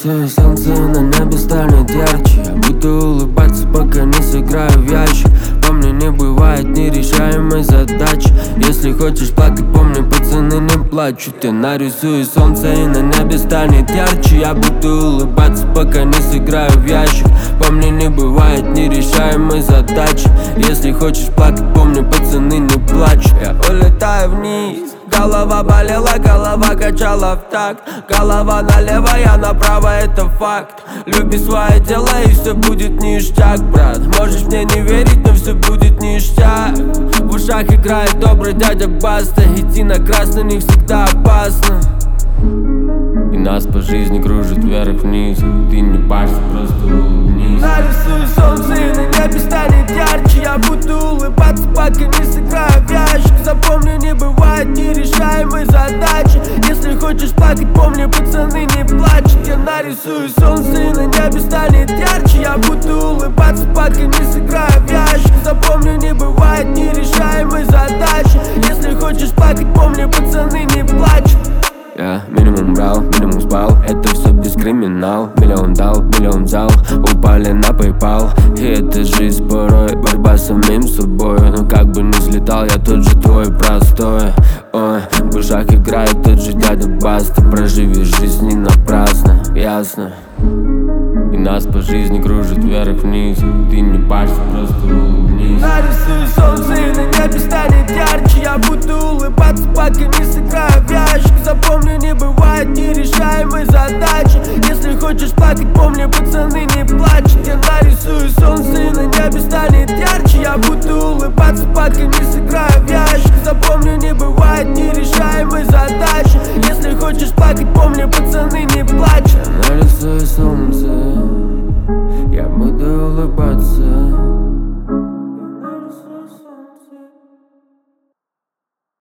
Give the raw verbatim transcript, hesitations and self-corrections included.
Нарисую солнце, на небе станет ярче. Я буду улыбаться, пока не сыграю в ящик. Помни, не бывает нерешаемой задачи. Если хочешь плакать, помни, пацаны не плачут. Я нарисую солнце, и на небе станет ярче. Я буду улыбаться, пока не сыграю в ящик. Помни, не бывает нерешаемой задачи. Если хочешь плакать, помни, пацаны не плачут. Я улетаю вниз. Голова болела, голова качала в такт. Голова налево, я направо, это факт. Люби свое дело, и все будет ништяк, брат. Можешь мне не верить, но все будет ништяк. В ушах играет добрый дядя Баста. Идти на красный не всегда опасно. И нас по жизни кружит вверх-вниз. Ты не парься, просто улыбнись. Нарисую солнце, и на небе станет ярче. Я буду улыбаться, пока не сыграю в ящик. Запомни, не бывает нерешаемой задачи. Если хочешь плакать, помни, пацаны не плачут. Я нарисую солнце, и на небе станет ярче. Я буду улыбаться, пока не сыграю в ящик. Запомни, не бывает нерешаемой задачи. Если хочешь плакать, помни, пацаны не плачут. Я минимум брал, минимум спал, это все без криминал. Миллион дал, миллион взял, упали на PayPal. И это жизнь порой, борьба с самим собой. Но как бы ни взлетал, я тот же твой простой. Ой, в ушах играет тот же дядя Баста. Проживи жизнь не напрасно, ясно. И нас по жизни кружит вверх-вниз. Ты не парься, просто улыбнись. Нарисую солнце, и на небе станет ярче. Я буду улыбаться, пока не сыграю в ящик. Запомни, не бывает нерешаемой задачи. Если хочешь плакать, помни, пацаны не плачут. Я нарисую солнце, и на небе станет ярче. Я буду улыбаться, пока не сыграю